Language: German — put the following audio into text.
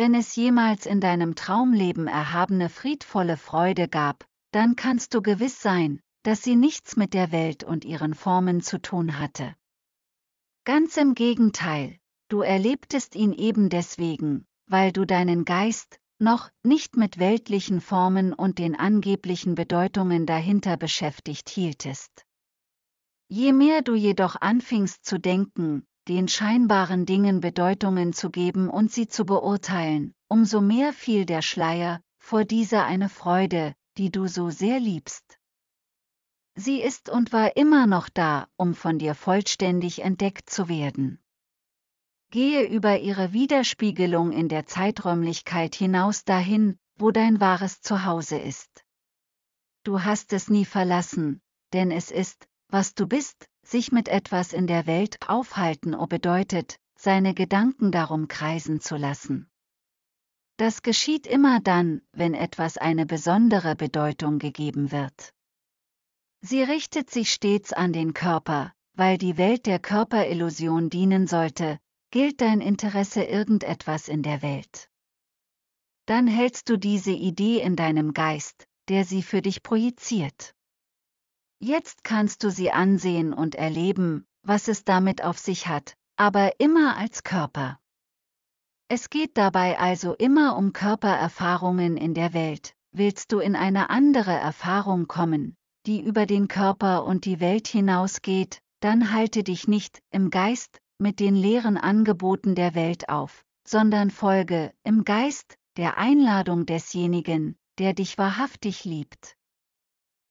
Wenn es jemals in deinem Traumleben erhabene friedvolle Freude gab, dann kannst du gewiss sein, dass sie nichts mit der Welt und ihren Formen zu tun hatte. Ganz im Gegenteil, du erlebtest ihn eben deswegen, weil du deinen Geist noch nicht mit weltlichen Formen und den angeblichen Bedeutungen dahinter beschäftigt hieltest. Je mehr du jedoch anfingst zu denken, den scheinbaren Dingen Bedeutungen zu geben und sie zu beurteilen, umso mehr fiel der Schleier vor dieser eine Freude, die du so sehr liebst. Sie ist und war immer noch da, um von dir vollständig entdeckt zu werden. Gehe über ihre Widerspiegelung in der Zeiträumlichkeit hinaus dahin, wo dein wahres Zuhause ist. Du hast es nie verlassen, denn es ist, was du bist, sich mit etwas in der Welt aufhalten bedeutet, seine Gedanken darum kreisen zu lassen. Das geschieht immer dann, wenn etwas eine besondere Bedeutung gegeben wird. Sie richtet sich stets an den Körper, weil die Welt der Körperillusion dienen sollte, gilt dein Interesse irgendetwas in der Welt. Dann hältst du diese Idee in deinem Geist, der sie für dich projiziert. Jetzt kannst du sie ansehen und erleben, was es damit auf sich hat, aber immer als Körper. Es geht dabei also immer um Körpererfahrungen in der Welt. Willst du in eine andere Erfahrung kommen, die über den Körper und die Welt hinausgeht, dann halte dich nicht im Geist mit den leeren Angeboten der Welt auf, sondern folge im Geist der Einladung desjenigen, der dich wahrhaftig liebt.